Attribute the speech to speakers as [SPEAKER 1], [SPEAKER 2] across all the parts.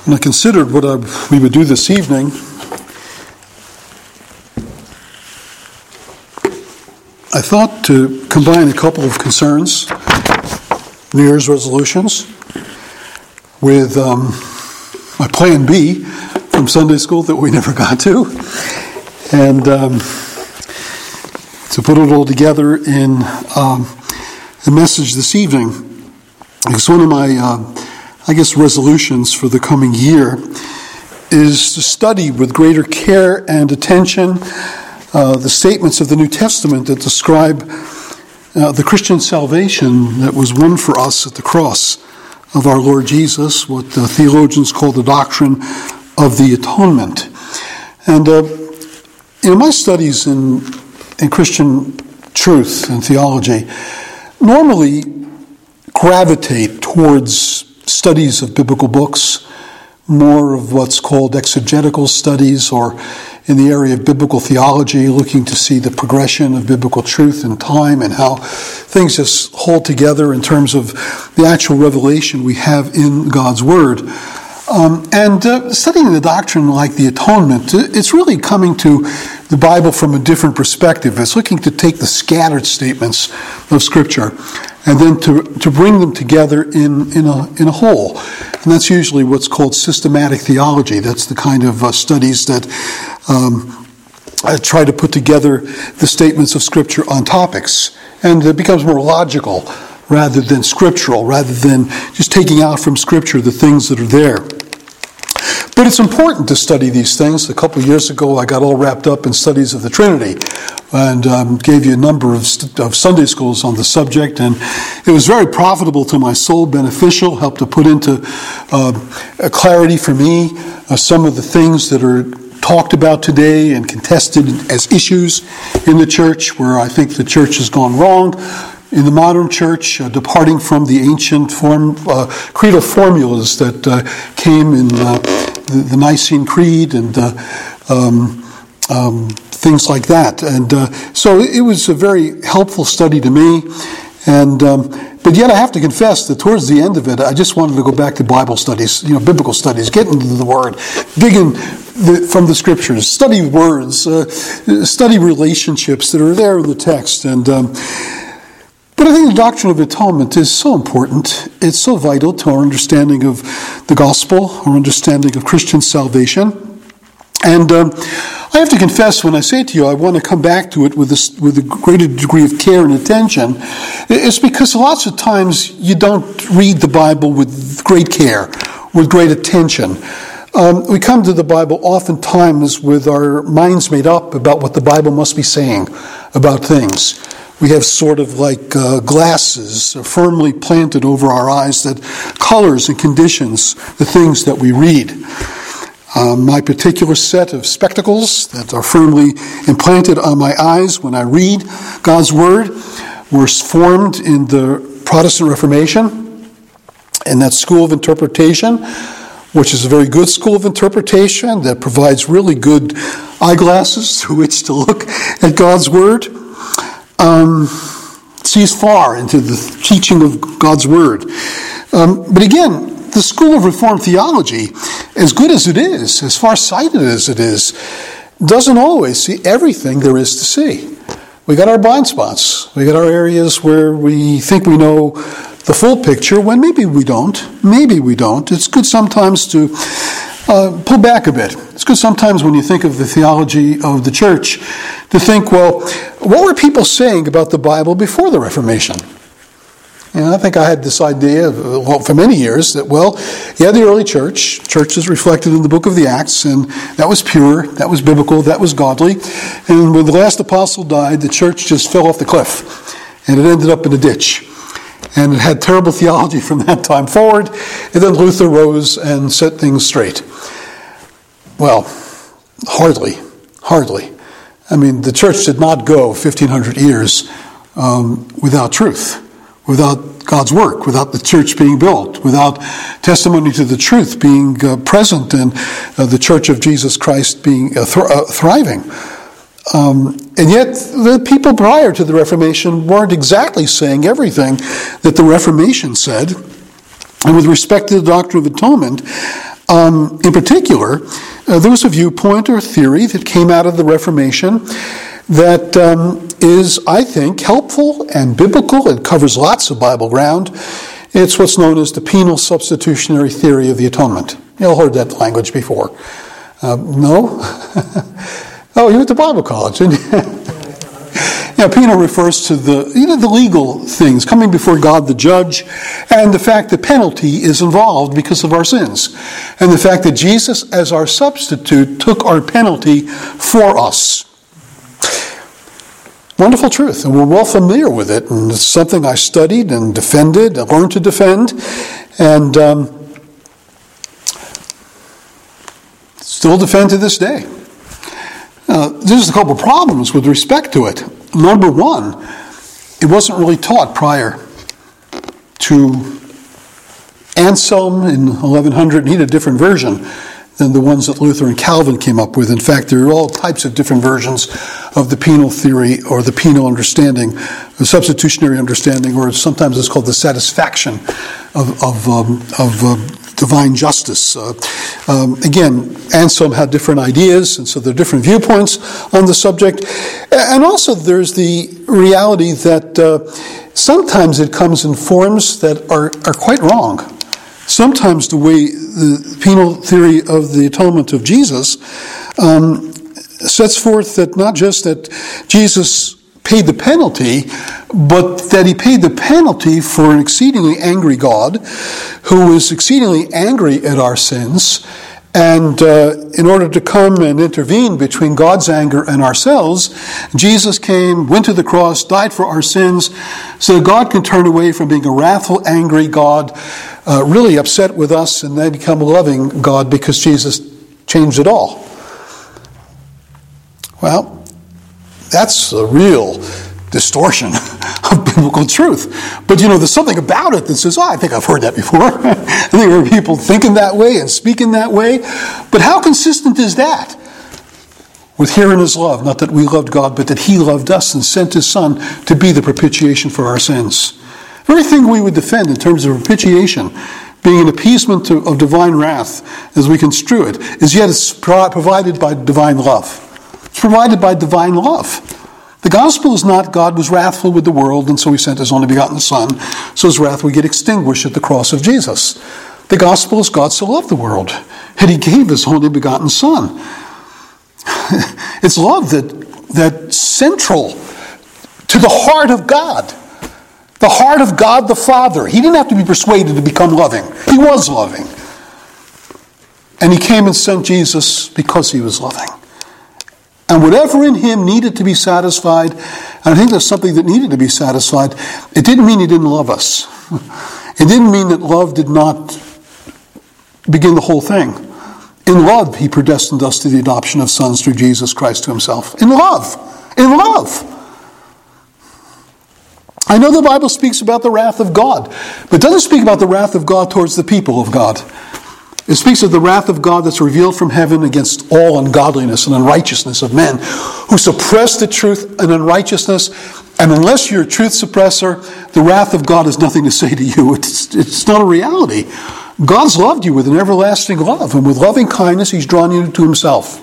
[SPEAKER 1] When I considered what we would do this evening, I thought to combine a couple of concerns, New Year's resolutions, with my plan B from Sunday school that we never got to, and to put it all together in a message this evening. Because one of my resolutions for the coming year is to study with greater care and attention the statements of the New Testament that describe the Christian salvation that was won for us at the cross of our Lord Jesus, what the theologians call the doctrine of the atonement. And in my studies in Christian truth and theology, normally gravitate towards studies of biblical books, more of what's called exegetical studies, or in the area of biblical theology, looking to see the progression of biblical truth in time and how things just hold together in terms of the actual revelation we have in God's Word. Studying the doctrine like the atonement, it's really coming to the Bible from a different perspective. It's looking to take the scattered statements of Scripture and then to bring them together in a whole. And that's usually what's called systematic theology. That's the kind of studies that try to put together the statements of Scripture on topics. And it becomes more logical rather than scriptural, rather than just taking out from Scripture the things that are there. But it's important to study these things. A couple of years ago, I got all wrapped up in studies of the Trinity and gave you a number of Sunday schools on the subject. And it was very profitable to my soul, beneficial, helped to put into clarity for me some of the things that are talked about today and contested as issues in the church, where I think the church has gone wrong. In the modern church, departing from the ancient creedal formulas that came in the Nicene Creed and things like that. And so it was a very helpful study to me. And but yet I have to confess that towards the end of it, I just wanted to go back to Bible studies, biblical studies, get into the Word, dig in from the Scriptures, study words, study relationships that are there in the text. And but I think the doctrine of atonement is so important. It's so vital to our understanding of the gospel, our understanding of Christian salvation. And I have to confess, when I say to you, I want to come back to it with a greater degree of care and attention, it's because lots of times you don't read the Bible with great care, with great attention. We come to the Bible oftentimes with our minds made up about what the Bible must be saying about things. We have sort of like glasses firmly planted over our eyes that colors and conditions the things that we read. My particular set of spectacles that are firmly implanted on my eyes when I read God's Word were formed in the Protestant Reformation, in that school of interpretation, which is a very good school of interpretation that provides really good eyeglasses through which to look at God's Word. Sees far into the teaching of God's Word. But again, the school of Reformed theology, as good as it is, as far-sighted as it is, doesn't always see everything there is to see. We got our blind spots. We got our areas where we think we know the full picture, when maybe we don't. Maybe we don't. It's good sometimes to pull back a bit. It's good sometimes when you think of the theology of the church to think, well, what were people saying about the Bible before the Reformation? And I think I had this idea for many years that, the early church is reflected in the book of the Acts, and that was pure, that was biblical, that was godly. And when the last apostle died, the church just fell off the cliff, and it ended up in a ditch. And it had terrible theology from that time forward. And then Luther rose and set things straight. Well, hardly. I mean, the church did not go 1,500 years without truth, without God's work, without the church being built, without testimony to the truth being present, and the church of Jesus Christ being thriving. And yet, the people prior to the Reformation weren't exactly saying everything that the Reformation said. And with respect to the doctrine of atonement, In particular, there was a viewpoint or theory that came out of the Reformation that is, I think, helpful and biblical. It covers lots of Bible ground. It's what's known as the penal substitutionary theory of the atonement. You've heard that language before. No? Oh, you went to Bible college, didn't you? Yeah, penal refers to the legal things, coming before God the judge, and the fact that penalty is involved because of our sins. And the fact that Jesus, as our substitute, took our penalty for us. Wonderful truth, and we're well familiar with it, and it's something I studied and defended, and learned to defend, and still defend to this day. There's a couple of problems with respect to it. Number one, it wasn't really taught prior to Anselm in 1100. He had a different version than the ones that Luther and Calvin came up with. In fact, there are all types of different versions of the penal theory or the penal understanding, the substitutionary understanding, or sometimes it's called the satisfaction of divine justice. Again, Anselm had different ideas, and so there are different viewpoints on the subject. And also there's the reality that sometimes it comes in forms that are quite wrong. Sometimes the way the penal theory of the atonement of Jesus sets forth that not just that Jesus paid the penalty, but that he paid the penalty for an exceedingly angry God who is exceedingly angry at our sins. And in order to come and intervene between God's anger and ourselves, Jesus came, went to the cross, died for our sins, so that God can turn away from being a wrathful, angry God, really upset with us, and then become a loving God because Jesus changed it all. Well, that's a real distortion of biblical truth. But there's something about it that says, I think I've heard that before. I think there are people thinking that way and speaking that way. But how consistent is that with hearing his love? Not that we loved God, but that he loved us and sent his Son to be the propitiation for our sins. Everything we would defend in terms of propitiation, being an appeasement of divine wrath, as we construe it, is yet it's provided by divine love. It's provided by divine love. The gospel is not God was wrathful with the world, and so he sent his only begotten Son, so his wrath would get extinguished at the cross of Jesus. The gospel is God so loved the world, and he gave his only begotten Son. It's love that's central to the heart of God. The heart of God the Father. He didn't have to be persuaded to become loving. He was loving. And he came and sent Jesus because he was loving. And whatever in him needed to be satisfied, and I think there's something that needed to be satisfied, it didn't mean he didn't love us. It didn't mean that love did not begin the whole thing. In love, he predestined us to the adoption of sons through Jesus Christ to himself. In love. In love. I know the Bible speaks about the wrath of God, but it doesn't speak about the wrath of God towards the people of God. It speaks of the wrath of God that's revealed from heaven against all ungodliness and unrighteousness of men who suppress the truth and unrighteousness. And unless you're a truth suppressor, the wrath of God has nothing to say to you. It's not a reality. God's loved you with an everlasting love, and with loving kindness, he's drawn you to himself.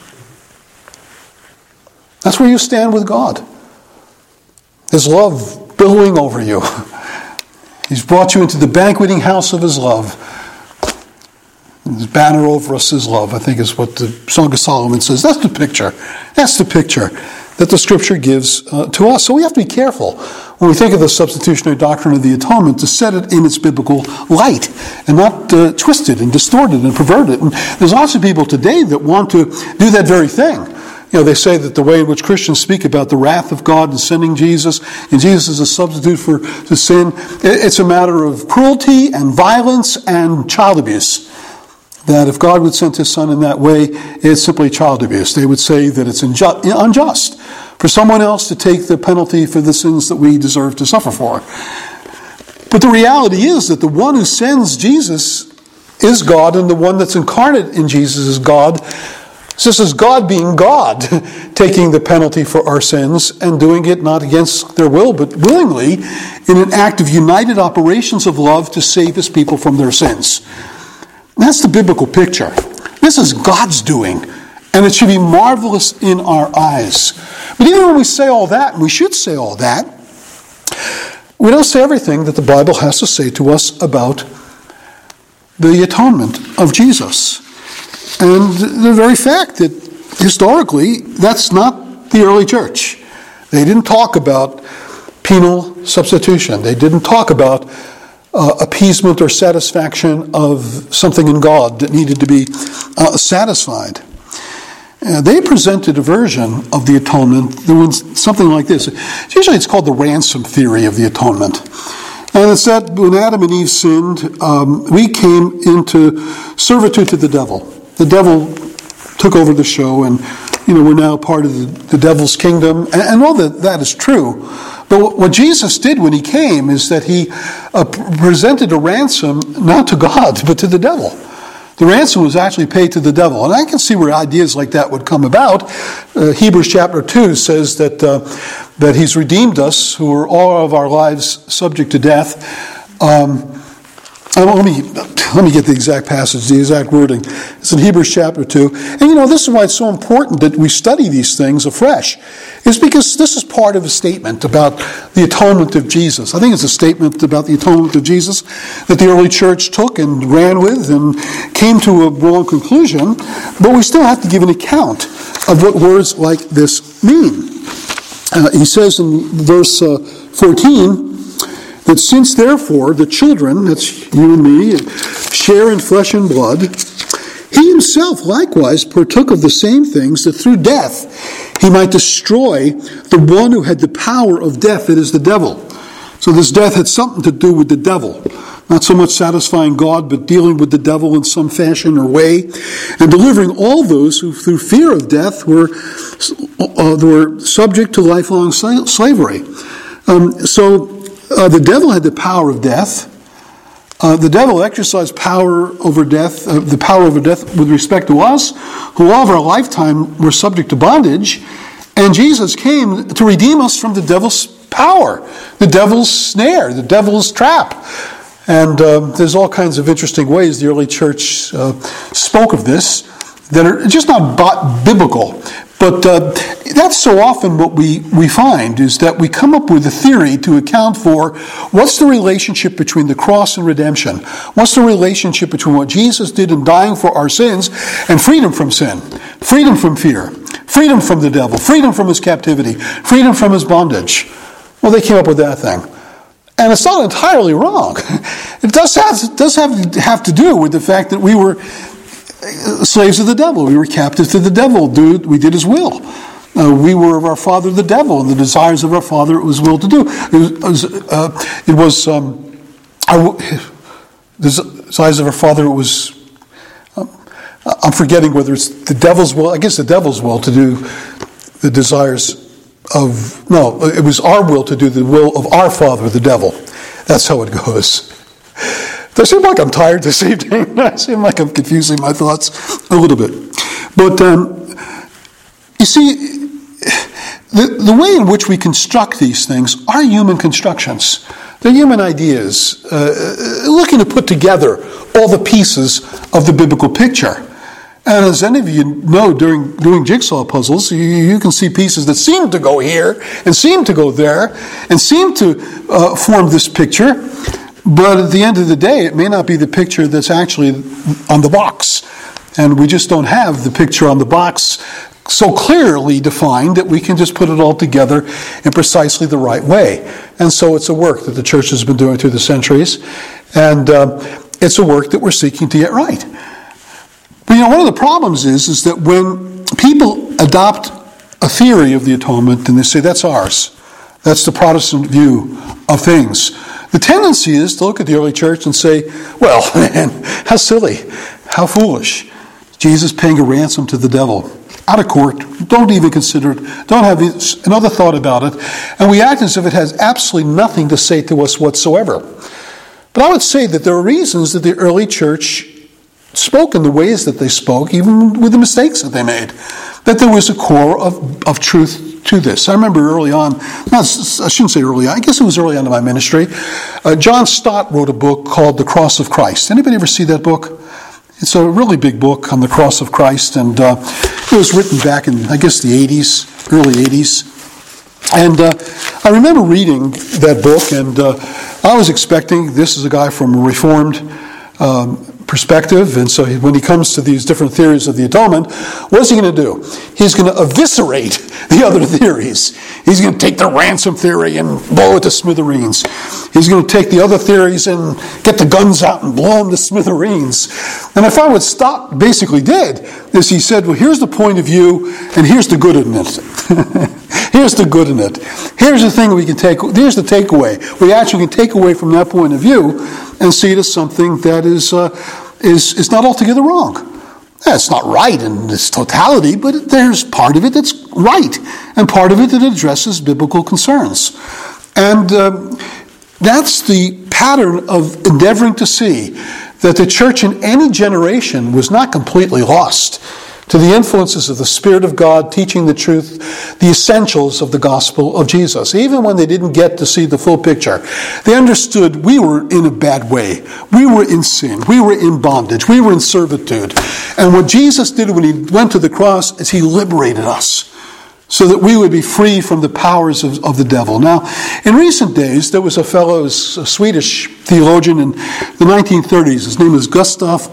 [SPEAKER 1] That's where you stand with God. His love billowing over you. He's brought you into the banqueting house of his love. His banner over us is love, I think is what the Song of Solomon says. That's the picture. That's the picture that the Scripture gives to us. So we have to be careful when we think of the substitutionary doctrine of the atonement to set it in its biblical light and not twist it and distort it and pervert it. And there's lots of people today that want to do that very thing. They say that the way in which Christians speak about the wrath of God and sending Jesus, and Jesus is a substitute for the sin, it's a matter of cruelty and violence and child abuse. That if God would send his Son in that way, it's simply child abuse. They would say that it's unjust for someone else to take the penalty for the sins that we deserve to suffer for. But the reality is that the one who sends Jesus is God, and the one that's incarnate in Jesus is God. So this is God being God, taking the penalty for our sins and doing it not against their will, but willingly in an act of united operations of love to save his people from their sins. That's the biblical picture. This is God's doing, and it should be marvelous in our eyes. But even when we say all that, and we should say all that, we don't say everything that the Bible has to say to us about the atonement of Jesus. And the very fact that historically, that's not the early church. They didn't talk about penal substitution. They didn't talk about appeasement or satisfaction of something in God that needed to be satisfied. They presented a version of the atonement that was something like this. Usually it's called the ransom theory of the atonement. And it's that when Adam and Eve sinned, we came into servitude to the devil. The devil took over the show, and we're now part of the devil's kingdom. And all that is true. But what Jesus did when he came is that he presented a ransom not to God, but to the devil. The ransom was actually paid to the devil. And I can see where ideas like that would come about. Hebrews chapter 2 says that he's redeemed us, who are all of our lives subject to death. Let me get the exact passage, the exact wording. It's in Hebrews chapter 2. And this is why it's so important that we study these things afresh. It's because this is part of a statement about the atonement of Jesus. I think it's a statement about the atonement of Jesus that the early church took and ran with and came to a wrong conclusion. But we still have to give an account of what words like this mean. He says in verse 14, that since therefore the children, that's you and me, share in flesh and blood, he himself likewise partook of the same things, that through death he might destroy the one who had the power of death, that is the devil. So this death had something to do with the devil. Not so much satisfying God, but dealing with the devil in some fashion or way, and delivering all those who through fear of death were subject to lifelong slavery. The devil had the power of death. The devil exercised power over death, the power over death with respect to us, who all of our lifetime were subject to bondage. And Jesus came to redeem us from the devil's power, the devil's snare, the devil's trap. And there's all kinds of interesting ways the early church spoke of this that are just not biblical. But that's so often what we find, is that we come up with a theory to account for what's the relationship between the cross and redemption. What's the relationship between what Jesus did in dying for our sins and freedom from sin, freedom from fear, freedom from the devil, freedom from his captivity, freedom from his bondage. Well, they came up with that thing. And it's not entirely wrong. It does have to do with the fact that we were slaves of the devil. We were captives to the devil. We did his will. We were of our father the devil, and the desires of our father it was will to do. The desires of our father it was. I'm forgetting whether it's the devil's will. I guess the devil's will to do the desires of. No, it was our will to do the will of our father, the devil. That's how it goes. Does it seem like I'm tired this evening? I seem like I'm confusing my thoughts a little bit. But you see, the way in which we construct these things are human constructions. They're human ideas, looking to put together all the pieces of the biblical picture. And as any of you know, during doing jigsaw puzzles, you can see pieces that seem to go here and seem to go there and seem to form this picture. But at the end of the day, it may not be the picture that's actually on the box. And we just don't have the picture on the box so clearly defined that we can just put it all together in precisely the right way. And so it's a work that the church has been doing through the centuries. And it's a work that we're seeking to get right. But one of the problems is that when people adopt a theory of the atonement and they say, that's ours, that's the Protestant view of things, the tendency is to look at the early church and say, well, man, how silly, how foolish. Jesus paying a ransom to the devil. Out of court, don't even consider it, don't have another thought about it, and we act as if it has absolutely nothing to say to us whatsoever. But I would say that there are reasons that the early church spoke in the ways that they spoke, even with the mistakes that they made, that there was a core of truth to this. I remember early on, I shouldn't say early on, I guess it was early on in my ministry, John Stott wrote a book called The Cross of Christ. Anybody ever see that book? It's a really big book on the cross of Christ, and it was written back in, I guess, the 80s, early 80s. And I remember reading that book, and I was expecting, this is a guy from a Reformed perspective, and so when he comes to these different theories of the atonement, what is he going to do? He's going to eviscerate the other theories. He's going to take the ransom theory and blow it to smithereens. He's going to take the other theories and get the guns out and blow them to smithereens. And I found what Stott basically did is he said, well, here's the point of view, and here's the good in it. Here's the good in it. Here's the thing we can take. Here's the takeaway. We actually can take away from that point of view and see it as something that is not altogether wrong. It's not right in its totality, but there's part of it that's right, and part of it that addresses biblical concerns. And that's the pattern of endeavoring to see that the church in any generation was not completely lost to the influences of the Spirit of God teaching the truth, the essentials of the gospel of Jesus. Even when they didn't get to see the full picture, they understood we were in a bad way. We were in sin. We were in bondage. We were in servitude. And what Jesus did when he went to the cross is he liberated us so that we would be free from the powers of the devil. Now, in recent days, there was a fellow, a Swedish theologian in the 1930s. His name was Gustav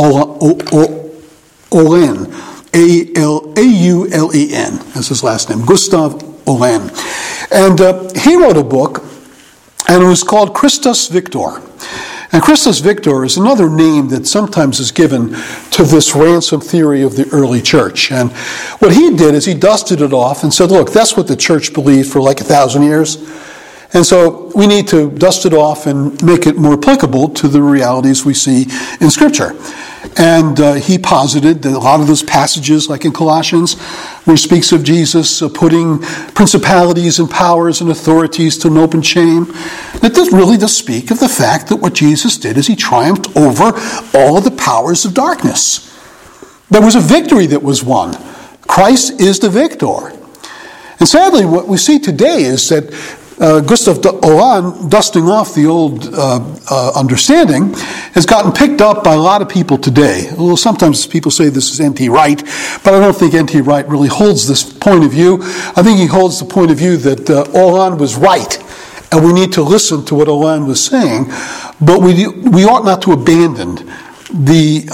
[SPEAKER 1] Åhlén. A-U-L-E-N. That's his last name. Gustav Åhlén. And he wrote a book, and it was called Christus Victor. And Christus Victor is another name that sometimes is given to this ransom theory of the early church. And what he did is he dusted it off and said, look, that's what the church believed for like 1,000 years. And so we need to dust it off and make it more applicable to the realities we see in Scripture. And he posited that a lot of those passages, like in Colossians, where he speaks of Jesus putting principalities and powers and authorities to an open shame, that this really does speak of the fact that what Jesus did is he triumphed over all of the powers of darkness. There was a victory that was won. Christ is the victor. And sadly, what we see today is that Gustav Åhlén, dusting off the old understanding, has gotten picked up by a lot of people today. Well, sometimes people say this is N.T. Wright, but I don't think N.T. Wright really holds this point of view. I think he holds the point of view that Åhlén was right, and we need to listen to what Åhlén was saying, but we ought not to abandon the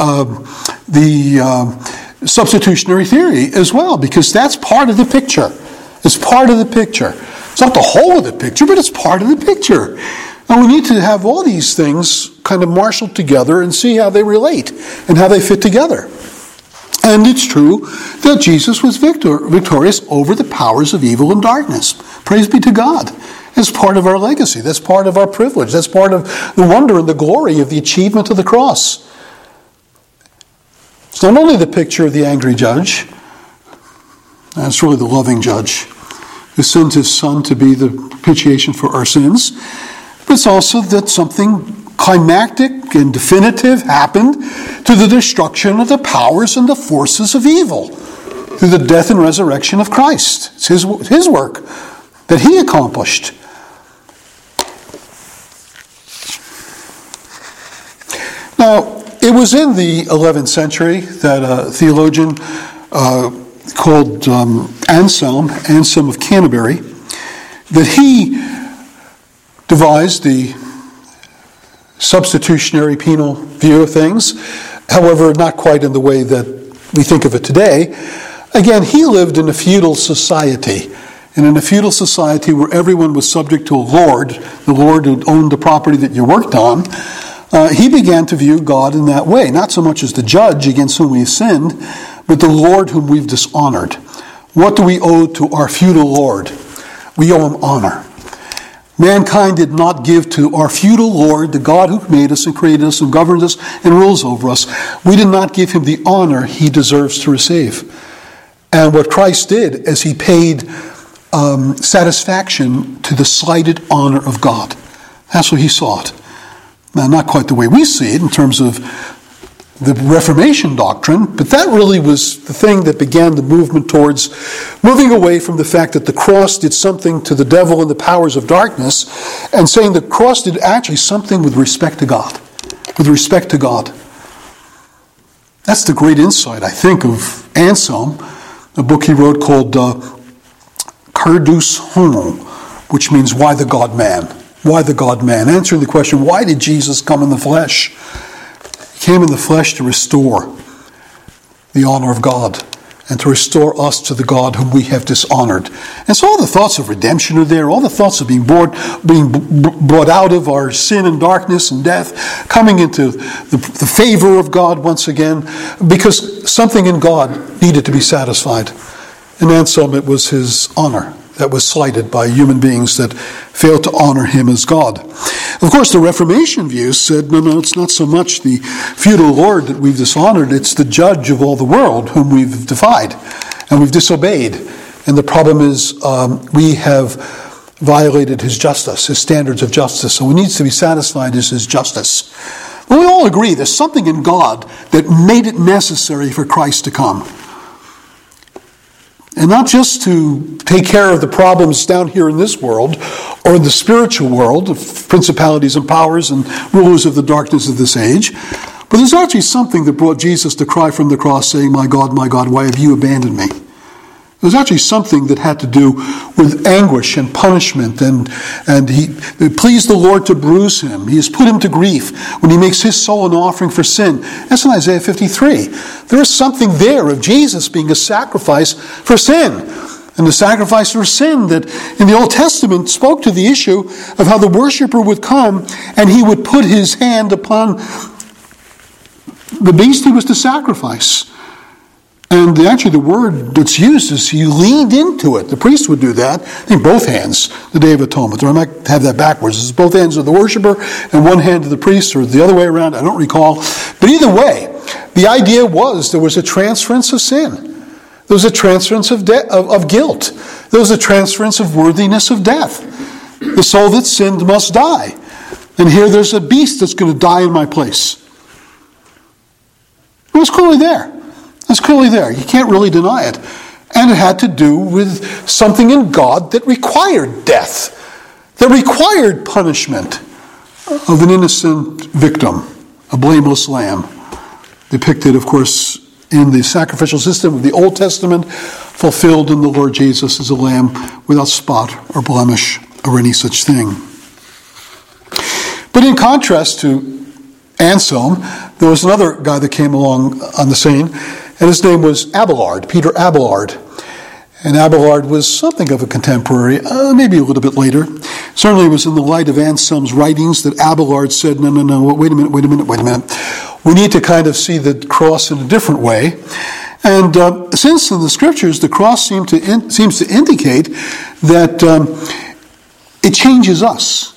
[SPEAKER 1] substitutionary theory as well, because that's part of the picture. It's part of the picture. It's not the whole of the picture, but it's part of the picture. And we need to have all these things kind of marshaled together and see how they relate and how they fit together. And it's true that Jesus was victorious over the powers of evil and darkness. Praise be to God. That's part of our legacy. That's part of our privilege. That's part of the wonder and the glory of the achievement of the cross. It's not only the picture of the angry judge, that's really the loving judge, who sent his Son to be the propitiation for our sins. But it's also that something climactic and definitive happened to the destruction of the powers and the forces of evil through the death and resurrection of Christ. It's his work that he accomplished. Now, it was in the 11th century that a theologian called Anselm of Canterbury, that he devised the substitutionary penal view of things, however, not quite in the way that we think of it today. Again, he lived in a feudal society, and in a feudal society where everyone was subject to a lord, the lord who owned the property that you worked on, he began to view God in that way, not so much as the judge against whom we sinned, but the Lord whom we've dishonored. What do we owe to our feudal Lord? We owe him honor. Mankind did not give to our feudal Lord, the God who made us and created us and governs us and rules over us, we did not give him the honor he deserves to receive. And what Christ did is he paid satisfaction to the slighted honor of God. That's what he sought. Now, not quite the way we see it in terms of the Reformation doctrine, but that really was the thing that began the movement towards moving away from the fact that the cross did something to the devil and the powers of darkness, and saying the cross did actually something with respect to God. With respect to God. That's the great insight, I think, of Anselm, a book he wrote called Curdus Homo, which means why the God-man? Why the God-man? Answering the question, why did Jesus come in the flesh? He came in the flesh to restore the honor of God and to restore us to the God whom we have dishonored. And so all the thoughts of redemption are there, all the thoughts of being brought out of our sin and darkness and death, coming into the favor of God once again, because something in God needed to be satisfied. In Anselm, it was his honor that was slighted by human beings that failed to honor him as God. Of course, the Reformation view said, no, it's not so much the feudal lord that we've dishonored, it's the judge of all the world whom we've defied and we've disobeyed. And the problem is we have violated his justice, his standards of justice. So what needs to be satisfied is his justice. Well, we all agree there's something in God that made it necessary for Christ to come. And not just to take care of the problems down here in this world or in the spiritual world of principalities and powers and rulers of the darkness of this age, but there's actually something that brought Jesus to cry from the cross saying, my God, why have you abandoned me? There was actually something that had to do with anguish and punishment, and it pleased the Lord to bruise him. He has put him to grief when he makes his soul an offering for sin. That's in Isaiah 53. There is something there of Jesus being a sacrifice for sin. And the sacrifice for sin that in the Old Testament spoke to the issue of how the worshiper would come and he would put his hand upon the beast he was to sacrifice. And actually the word that's used is he leaned into it. The priest would do that. I think both hands, the Day of Atonement. Or I might have that backwards. It's both hands of the worshiper and one hand of the priest, or the other way around. I don't recall. But either way, the idea was there was a transference of sin. There was a transference of guilt. There was a transference of worthiness of death. The soul that sinned must die. And here there's a beast that's going to die in my place. It was clearly there. It's clearly there. You can't really deny it. And it had to do with something in God that required death, that required punishment of an innocent victim, a blameless lamb, depicted, of course, in the sacrificial system of the Old Testament, fulfilled in the Lord Jesus as a lamb without spot or blemish or any such thing. But in contrast to Anselm, there was another guy that came along on the scene, and his name was Abelard, Peter Abelard. And Abelard was something of a contemporary, maybe a little bit later. Certainly it was in the light of Anselm's writings that Abelard said, no, wait a minute. We need to kind of see the cross in a different way. And since in the Scriptures the cross seems to indicate that it changes us.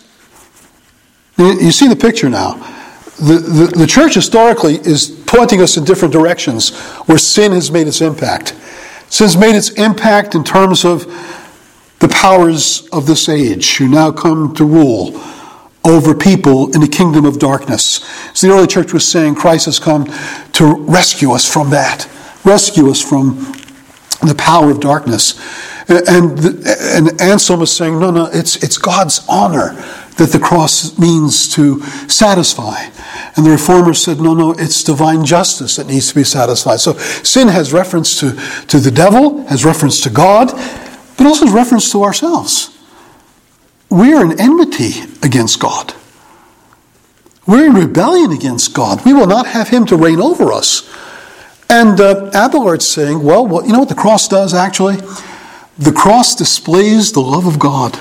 [SPEAKER 1] You see the picture now. The church historically is pointing us in different directions where sin has made its impact. Sin has made its impact in terms of the powers of this age who now come to rule over people in the kingdom of darkness. So the early church was saying Christ has come to rescue us from that, rescue us from the power of darkness. And Anselm is saying, no, it's God's honor that the cross means to satisfy. And the Reformers said, no, it's divine justice that needs to be satisfied. So sin has reference to the devil, has reference to God, but also has reference to ourselves. We are in enmity against God. We're in rebellion against God. We will not have him to reign over us. And Abelard's saying, well, you know what the cross does actually? The cross displays the love of God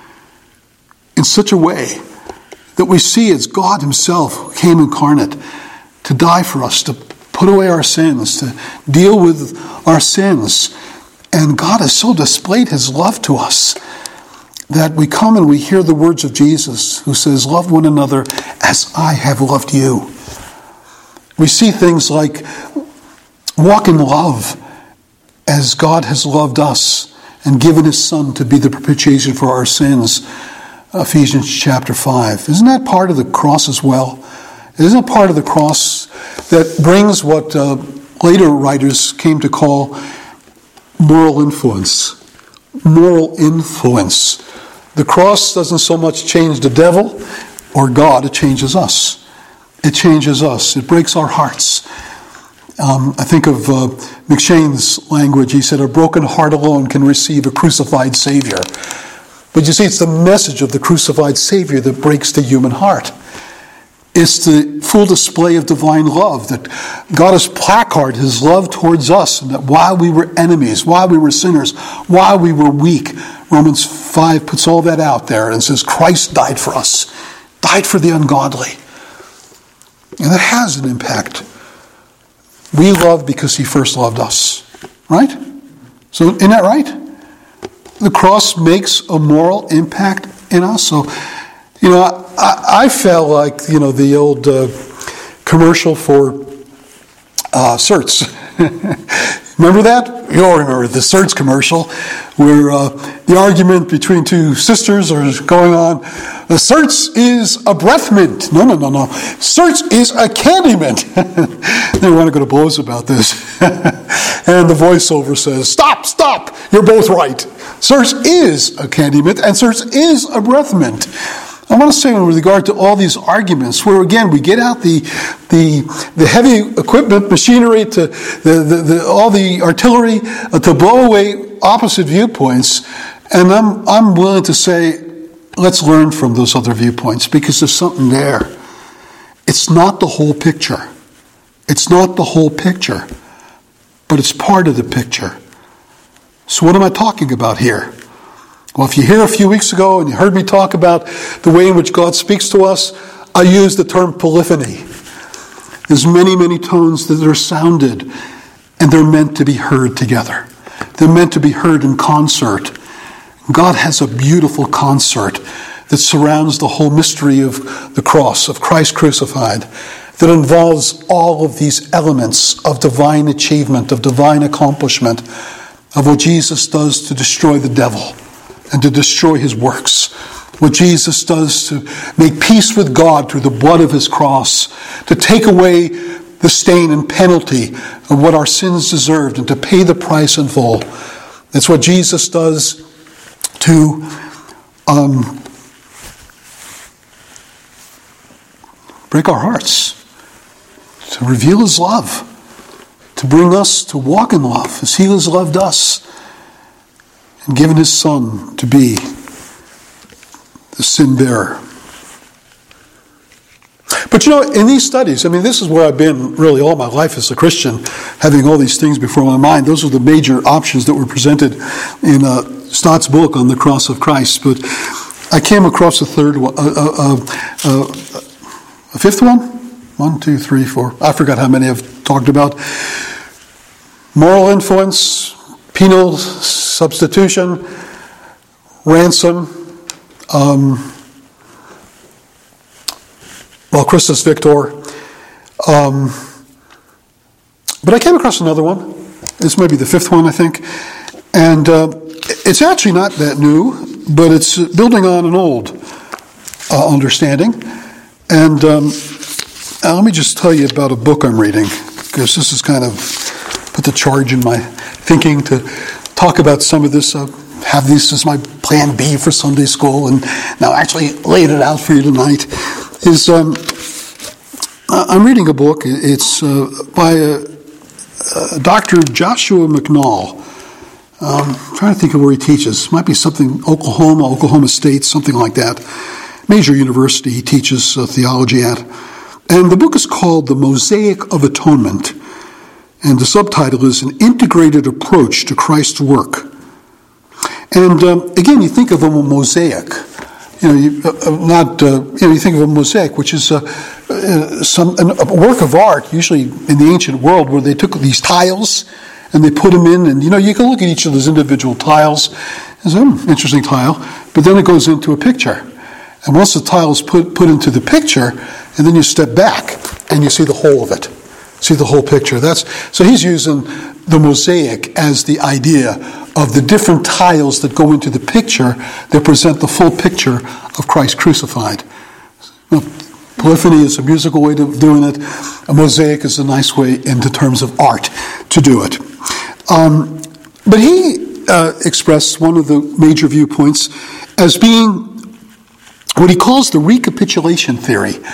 [SPEAKER 1] in such a way that we see as God himself who came incarnate to die for us, to put away our sins, to deal with our sins. And God has so displayed his love to us that we come and we hear the words of Jesus who says, love one another as I have loved you. We see things like walk in love as God has loved us and given his Son to be the propitiation for our sins. Ephesians chapter 5. Isn't that part of the cross as well? Isn't it part of the cross that brings what later writers came to call moral influence? Moral influence. The cross doesn't so much change the devil or God, it changes us. It changes us. It breaks our hearts. I think of McShane's language. He said, a broken heart alone can receive a crucified Savior. But you see, it's the message of the crucified Savior that breaks the human heart. It's the full display of divine love, that God has placarded his love towards us, and that while we were enemies, while we were sinners, while we were weak, Romans 5 puts all that out there and says, Christ died for us, died for the ungodly. And that has an impact. We love because he first loved us, right? So isn't that right? The cross makes a moral impact in us. So, I felt like, the old commercial for Certs. Remember that? You all remember the Certs commercial where the argument between two sisters is going on. The Certs is a breath mint. No. Certs is a candy mint. They want to go to blows about this. And the voiceover says, stop, you're both right. Certs is a candy mint and Certs is a breath mint. I want to say with regard to all these arguments, where again we get out the heavy equipment, machinery, to all the artillery to blow away opposite viewpoints, and I'm willing to say, let's learn from those other viewpoints because there's something there. It's not the whole picture. It's not the whole picture, but it's part of the picture. So what am I talking about here? Well, if you're here a few weeks ago and you heard me talk about the way in which God speaks to us, I used the term polyphony. There's many, many tones that are sounded, and they're meant to be heard together. They're meant to be heard in concert. God has a beautiful concert that surrounds the whole mystery of the cross, of Christ crucified, that involves all of these elements of divine achievement, of divine accomplishment, of what Jesus does to destroy the devil and to destroy his works. What Jesus does to make peace with God through the blood of his cross, to take away the stain and penalty of what our sins deserved and to pay the price in full. That's what Jesus does to break our hearts, to reveal his love, to bring us to walk in love as he has loved us and given his Son to be the sin bearer. But in these studies, this is where I've been really all my life as a Christian, having all these things before my mind. Those are the major options that were presented in Stott's book on the cross of Christ. But I came across a third one, a fifth one? 1, 2, 3, 4. I forgot how many I've talked about. Moral influence, penal substitution, ransom, Christus Victor. But I came across another one. This may be the fifth one, I think. And it's actually not that new, but it's building on an old understanding. And let me just tell you about a book I'm reading, because this has kind of put the charge in my thinking to talk about some of this. Have this as my plan B for Sunday school, and now actually laid it out for you tonight. Is I'm reading a book. It's by Dr. Joshua McNall. I'm trying to think of where he teaches. It might be something Oklahoma State, something like that. Major university he teaches theology at. And the book is called The Mosaic of Atonement. And the subtitle is An Integrated Approach to Christ's Work. And again, you think of a mosaic. You think of a mosaic, which is a work of art, usually in the ancient world, where they took these tiles and they put them in, and you can look at each of those individual tiles. It's an interesting tile, but then it goes into a picture. And once the tile is put into the picture, and then you step back and you see the whole of it, see the whole picture. So he's using the mosaic as the idea of the different tiles that go into the picture that present the full picture of Christ crucified. Polyphony is a musical way of doing it. A mosaic is a nice way in terms of art to do it. But he expressed one of the major viewpoints as being what he calls the recapitulation theory.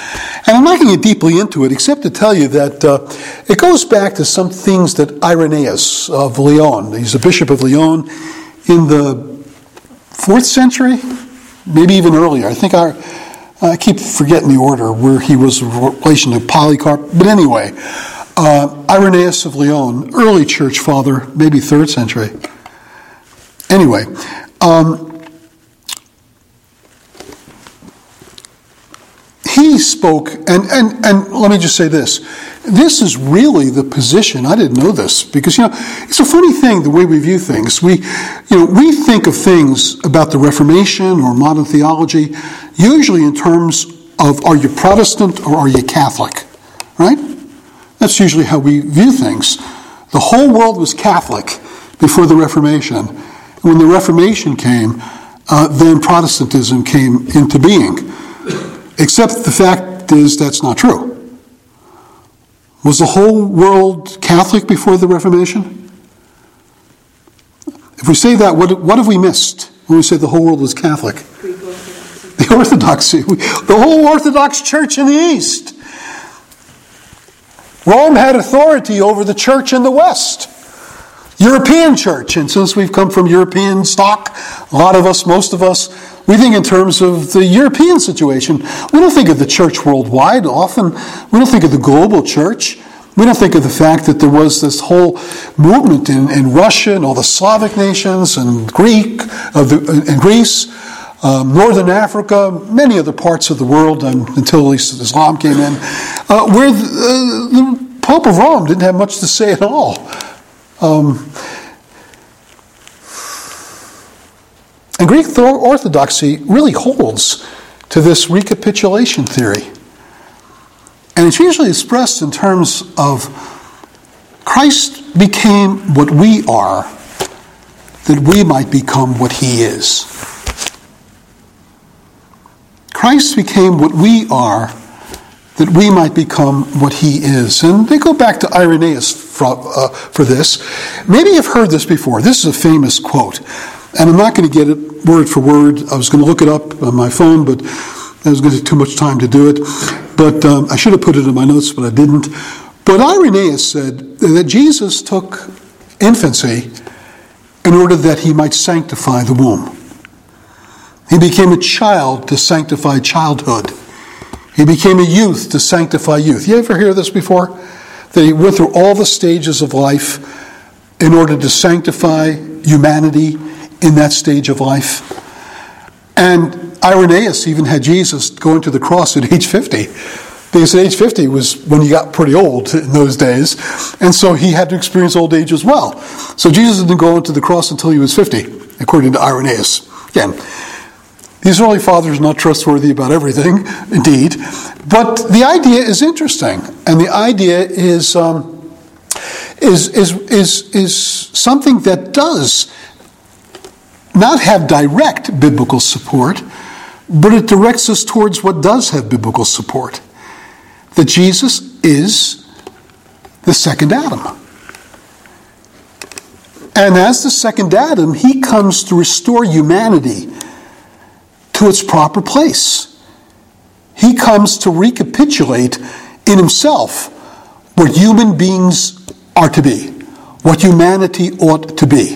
[SPEAKER 1] And I'm not going to get deeply into it, except to tell you that it goes back to some things that Irenaeus of Lyon, he's a bishop of Lyon, in the 4th century, maybe even earlier. I think I keep forgetting the order where he was in relation to Polycarp. But anyway, Irenaeus of Lyon, early church father, maybe 3rd century. Anyway, he spoke, and let me just say this. This is really the position. I didn't know this because, it's a funny thing the way we view things. We think of things about the Reformation or modern theology usually in terms of, are you Protestant or are you Catholic? Right? That's usually how we view things. The whole world was Catholic before the Reformation. When the Reformation came, then Protestantism came into being. Except the fact is that's not true. Was the whole world Catholic before the Reformation? If we say that, what have we missed when we say the whole world was Catholic? The Orthodoxy. The whole Orthodox Church in the East. Rome had authority over the church in the West. European church. And since we've come from European stock, a lot of us, most of us, we think in terms of the European situation. We don't think of the church worldwide often. We don't think of the global church. We don't think of the fact that there was this whole movement in Russia and all the Slavic nations and Greece, Northern Africa, many other parts of the world until at least Islam came in, where the Pope of Rome didn't have much to say at all. And Greek Orthodoxy really holds to this recapitulation theory. And it's usually expressed in terms of Christ became what we are, that we might become what he is. Christ became what we are, that we might become what he is. And they go back to Irenaeus for this. Maybe you've heard this before. This is a famous quote. And I'm not going to get it word for word. I was going to look it up on my phone, but that was going to take too much time to do it. But I should have put it in my notes, but I didn't. But Irenaeus said that Jesus took infancy in order that he might sanctify the womb. He became a child to sanctify childhood. He became a youth to sanctify youth. You ever hear this before? That he went through all the stages of life in order to sanctify humanity in that stage of life. And Irenaeus even had Jesus going to the cross at age 50. Because at age 50 was when he got pretty old in those days. And so he had to experience old age as well. So Jesus didn't go into the cross until he was 50, according to Irenaeus. Again, these early fathers are not trustworthy about everything, indeed. But the idea is interesting. And the idea is something that does not have direct biblical support, but it directs us towards what does have biblical support. That Jesus is the second Adam. And as the second Adam, he comes to restore humanity to its proper place. He comes to recapitulate in himself what human beings are to be, what humanity ought to be.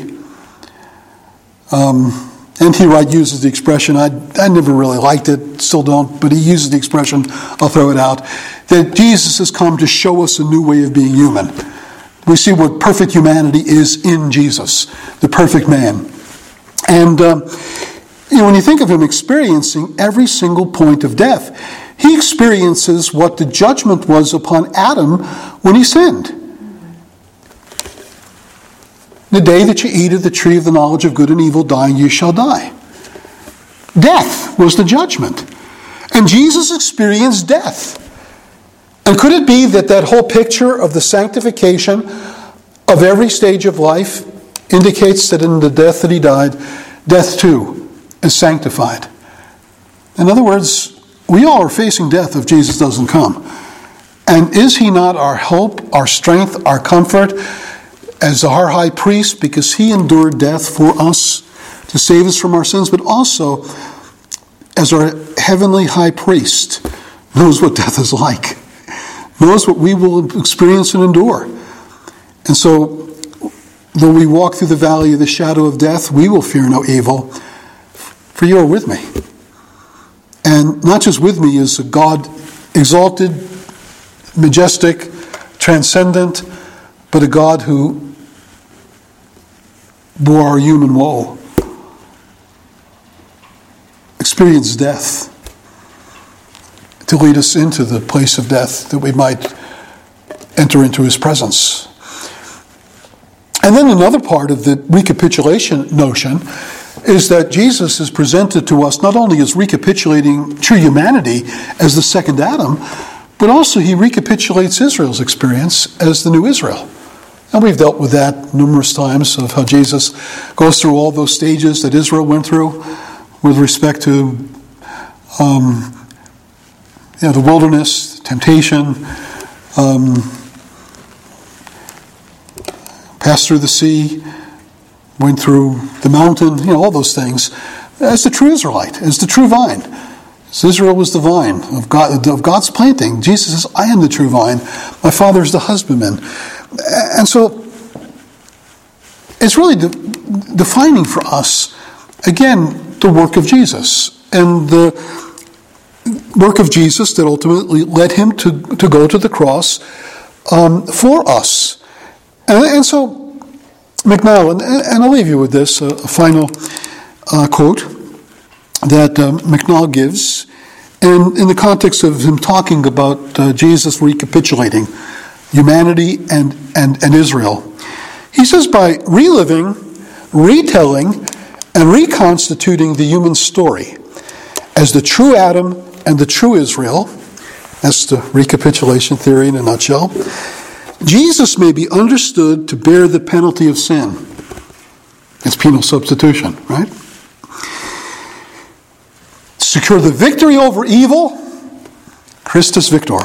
[SPEAKER 1] N.T. Wright uses the expression, I never really liked it, still don't, but he uses the expression, I'll throw it out, that Jesus has come to show us a new way of being human. We see what perfect humanity is in Jesus, the perfect man. And when you think of him experiencing every single point of death, he experiences what the judgment was upon Adam when he sinned. The day that you eat of the tree of the knowledge of good and evil, dying you shall die. Death was the judgment. And Jesus experienced death. And could it be that whole picture of the sanctification of every stage of life indicates that in the death that he died, death too is sanctified? In other words, we all are facing death if Jesus doesn't come. And is he not our hope, our strength, our comfort, as our high priest, because he endured death for us to save us from our sins, but also as our heavenly high priest, knows what death is like, knows what we will experience and endure. And so, though we walk through the valley of the shadow of death, we will fear no evil, for you are with me. And not just with me is a God exalted, majestic, transcendent, but a God who bore our human woe, experienced death, to lead us into the place of death, that we might enter into his presence. And then another part of the recapitulation notion is that Jesus is presented to us not only as recapitulating true humanity as the second Adam, but also he recapitulates Israel's experience as the new Israel. And we've dealt with that numerous times, of how Jesus goes through all those stages that Israel went through with respect to the wilderness, temptation, passed through the sea, went through the mountain, all those things, as the true Israelite, as the true vine. So Israel was the vine of God's planting. Jesus says, I am the true vine. My Father is the husbandman. And so it's really defining for us, again, the work of Jesus. And the work of Jesus that ultimately led him to go to the cross for us. And so, MacNaught, and I'll leave you with this, a final quote that MacNaught gives, and in the context of him talking about Jesus recapitulating humanity and Israel. He says, by reliving, retelling, and reconstituting the human story as the true Adam and the true Israel, that's the recapitulation theory in a nutshell, Jesus may be understood to bear the penalty of sin. It's penal substitution, right? Secure the victory over evil, Christus Victor,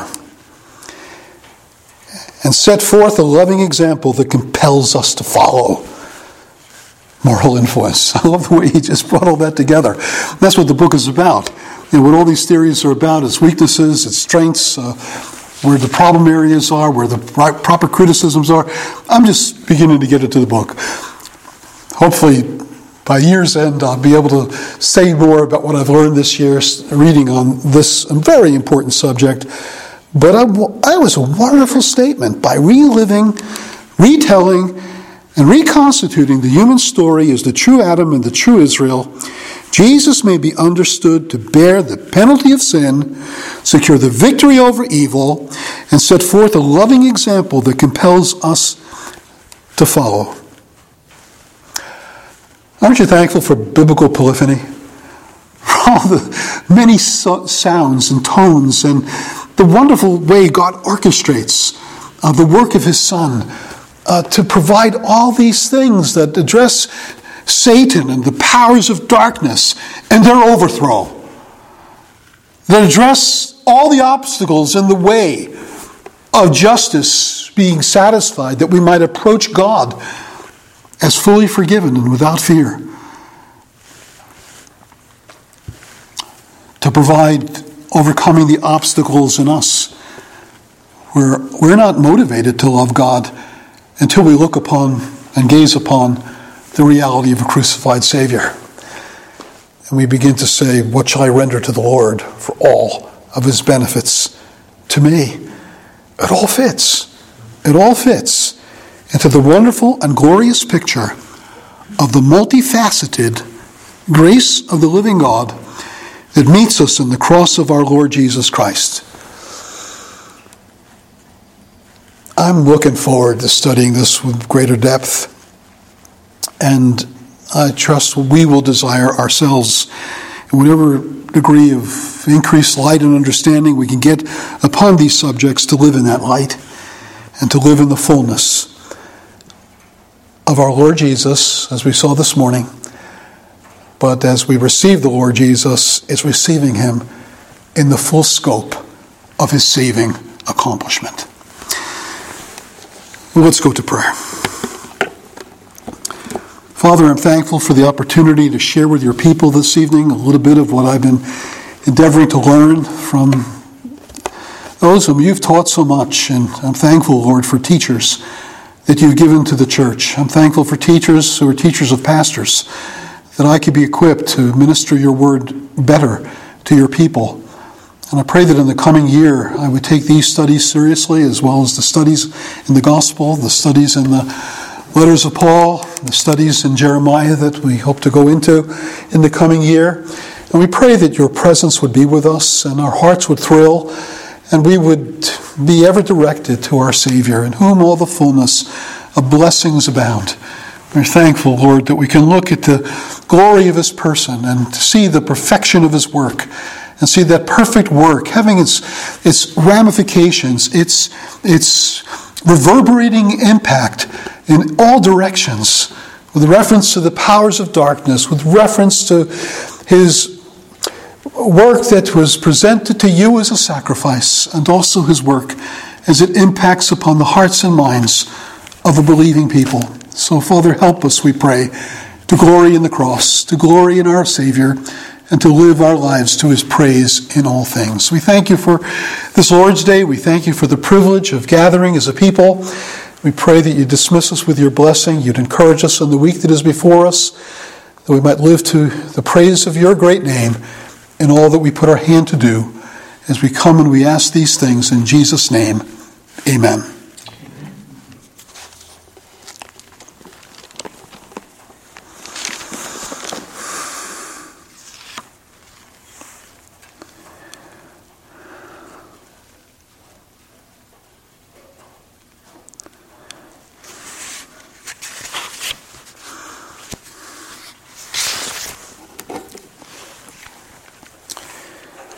[SPEAKER 1] and set forth a loving example that compels us to follow. Moral influence. I love the way he just brought all that together. That's what the book is about. What all these theories are about, its weaknesses, its strengths, where the problem areas are, where the proper criticisms are. I'm just beginning to get into the book. Hopefully, by year's end, I'll be able to say more about what I've learned this year, reading on this very important subject. But it was a wonderful statement. By reliving, retelling, and reconstituting the human story as the true Adam and the true Israel, Jesus may be understood to bear the penalty of sin, secure the victory over evil, and set forth a loving example that compels us to follow. Aren't you thankful for biblical polyphony? For all the many sounds and tones and the wonderful way God orchestrates the work of his Son to provide all these things that address Satan and the powers of darkness and their overthrow, that address all the obstacles in the way of justice being satisfied, that we might approach God as fully forgiven and without fear, to provide overcoming the obstacles in us where we're not motivated to love God until we look upon and gaze upon the reality of a crucified Savior. And we begin to say, what shall I render to the Lord for all of his benefits to me? It all fits. It all fits into the wonderful and glorious picture of the multifaceted grace of the living God that meets us in the cross of our Lord Jesus Christ. I'm looking forward to studying this with greater depth, and I trust we will desire ourselves, in whatever degree of increased light and understanding we can get upon these subjects, to live in that light and to live in the fullness of our Lord Jesus, as we saw this morning. But as we receive the Lord Jesus, it's receiving him in the full scope of his saving accomplishment. Let's go to prayer. Father, I'm thankful for the opportunity to share with your people this evening a little bit of what I've been endeavoring to learn from those whom you've taught so much. And I'm thankful, Lord, for teachers that you've given to the church. I'm thankful for teachers who are teachers of pastors, that I could be equipped to minister your word better to your people. And I pray that in the coming year I would take these studies seriously, as well as the studies in the gospel, the studies in the letters of Paul, the studies in Jeremiah that we hope to go into in the coming year. And we pray that your presence would be with us and our hearts would thrill and we would be ever directed to our Savior, in whom all the fullness of blessings abound. We're thankful, Lord, that we can look at the glory of his person and see the perfection of his work and see that perfect work having its ramifications, its reverberating impact in all directions, with reference to the powers of darkness, with reference to his work that was presented to you as a sacrifice, and also his work as it impacts upon the hearts and minds of a believing people. So, Father, help us, we pray, to glory in the cross, to glory in our Savior, and to live our lives to his praise in all things. We thank you for this Lord's Day. We thank you for the privilege of gathering as a people. We pray that you dismiss us with your blessing. You'd encourage us in the week that is before us, that we might live to the praise of your great name in all that we put our hand to do, as we come and we ask these things in Jesus' name. Amen.